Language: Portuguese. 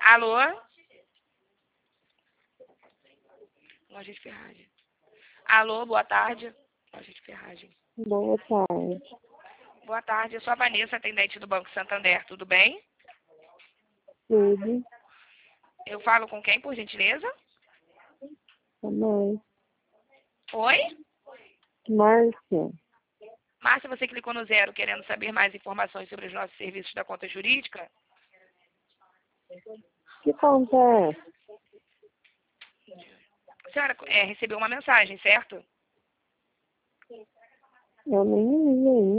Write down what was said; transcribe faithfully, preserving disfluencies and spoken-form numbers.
Alô? Loja de ferragem. Alô, boa tarde. Loja de ferragem. Boa tarde. Boa tarde, eu sou a Vanessa, atendente do Banco Santander, tudo bem? Tudo. Eu falo com quem, por gentileza? Também. Oi? Márcia. Márcia, você clicou no zero querendo saber mais informações sobre os nossos serviços da conta jurídica? Que conta é essa? A senhora é, recebeu uma mensagem, certo? Eu nem vi ainda.